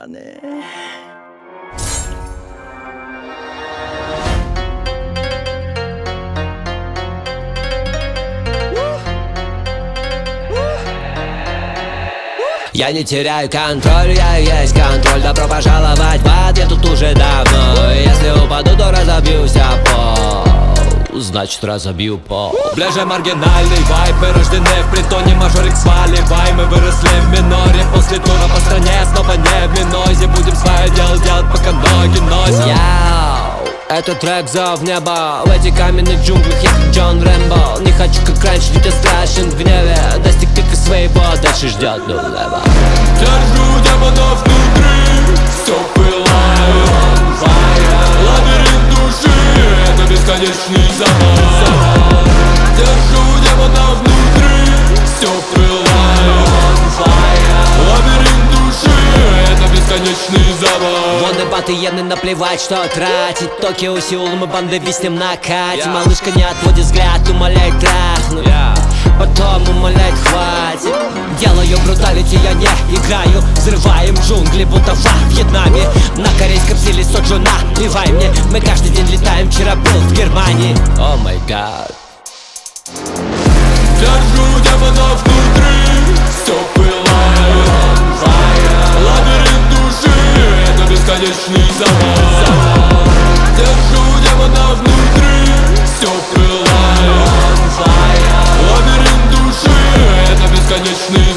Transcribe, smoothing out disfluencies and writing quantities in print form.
стороны. Я не теряю контроль, я и есть контроль. Добро пожаловать в ад, я тут уже давно. Если упаду, то разобьюсь о пол, значит разобью пол. Бляже маргинальный вайб, мы рождены в притоне, мажорик сваливай. Мы выросли в миноре, после тура по стране снова не в минозе. Будем свое дело делать, пока ноги носят. Яу, это трек зов небо. В этих каменных джунглях я как Джон Рэмбо. Не хочу как раньше, ведь я страшен в гневе. Достиг пика своего, дальше ждет нулево. Держу демонов внутри, все пылает on fire. Лабиринт души, это бесконечный замок. Держу демонов внутри, все пылает on fire. Лабиринт души, это бесконечный замок. Вон и баты иены, наплевать, что тратить. Токио, Сеул, мы банды виснем на кате. Малышка не отводит взгляд, умоляет трахнуть, потом умоляет хватит. Делаю бруталити, я не играю. Взрываем джунгли, будто во Вьетнаме. На корейском стиле соджу наливай мне. Мы каждый день летаем, вчера был в Германии. О май гад. Держу демонов внутри, все пылает on fire. Лабиринт души, это бесконечный замок. Держу демонов внутри, все пылает on fire. Лабиринт души, это бесконечный